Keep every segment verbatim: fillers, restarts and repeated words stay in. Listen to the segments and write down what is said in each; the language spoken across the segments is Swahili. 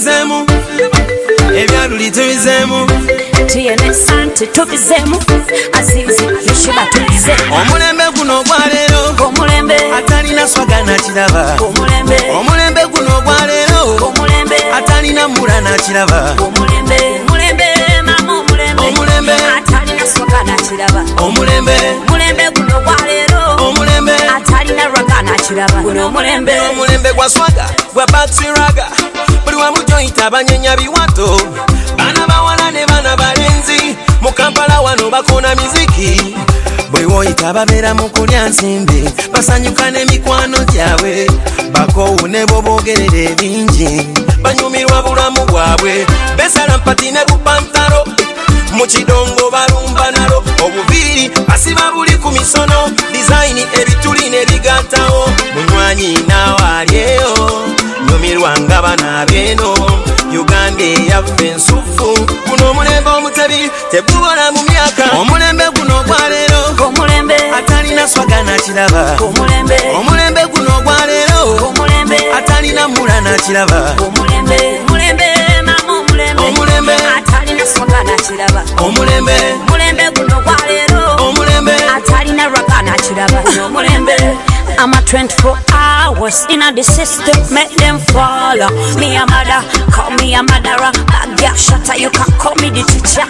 tubizemu ebyaluli tubizemu tiyene sante tubizemu azizi neshiba tubizemu omulembe guno gwalero omulembe atalina swaga na kiraba omulembe omulembe guno gwalero omulembe atalina mula na kiraba omulembe omulembe mama omulembe omulembe atalina swaga na kiraba omulembe omulembe guno gwalero omulembe atalina raga na kiraba guno omulembe omulembe gwa swaga gwa baksiraga buli wamu joyita abanyenya biwato bana bawala ne bana balenzi mu Kampala wano bakona miziki bwe woyita babeera mu kulya nsimbi basanyuka n'emikwano gyabwe bakowu ne bo boogerera ebingi banyumirwa bulamu bwabwe besala mpati ne lupantalo mu kidongo balumba nalo obuviiri basiba buli ku misono dizayini ebituli ne bigattawo munywanyi naawalyeyo nyumirwa nga bana beno Uganda yaffe ensufu guno omulembe omutebi tegubola mu myaka omulembe guno gwalero omulembe atalina swaga na kiraba omulembe omulembe guno gwalero omulembe atalina mula na kiraba omulembe omulembe mama omulembe omulembe atalina swaga na kiraba omulembe omulembe guno gwalero omulembe atalina raga na kiraba guno omulembe I'm a twenty-four hours in a the system, make them follow me a mother, call me a mother, a girl shatter, you can call me the teacher.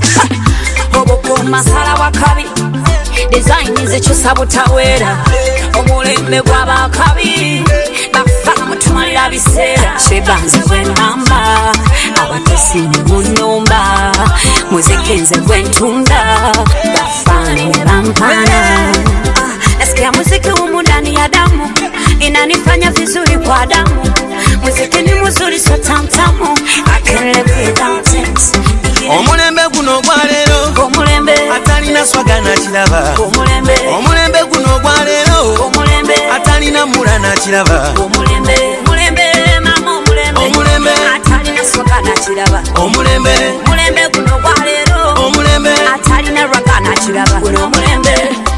Oboko masala wakabi, design is a chusabutawera. Omulembe gwaba kabi, bafamu tumalira bisera. Shebanze gwenamba, abatesi munyumba, muzikenze gwentunda, bafani bampana. Nasikia muziki humu ndani ya damu, inanifanya vizuri kwa damu. Muziki ni muzuri so tamtamu, I can't live without it. Omulembe guno gwalero omulembe atalina swaga na kiraba omulembe omulembe guno gwalero omulembe atalina mula na kiraba omulembe omulembe mama omulembe omulembe atalina swaga na kiraba omulembe omulembe guno gwalero omulembe atalina raga na kiraba guno omulembe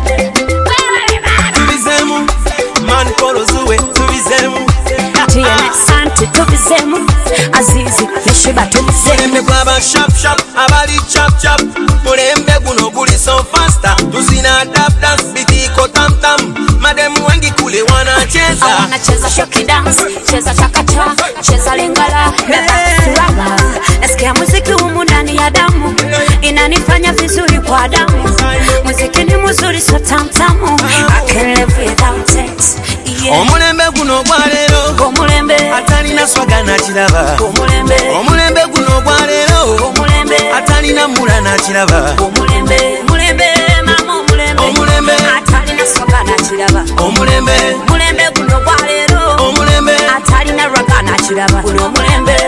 tubizemu man kolozuwe tubizemu tiyene sante tubizemu azizi neshiba tubizemu mulembe gwaba shap shap abali chap chap mulembe guno guli so faster tuzina dap dance bitiko tam tam madem wengi kule wanacheza wanacheza shoki dance cheza chakacha cheza lingala siraga nasikia muziki humu ndani ya damu inanifanya vizuri kwa damu muziki ni muzuri so tamtamu I can't live without it yeah. Omulembe guno gwalero omulembe atalina swaga na kiraba omulembe omulembe guno gwalero omulembe atalina mula na kiraba omulembe omulembe mama omulembe omulembe atalina swaga na kiraba omulembe omulembe guno gwalero omulembe atalina raga na kiraba guno omulembe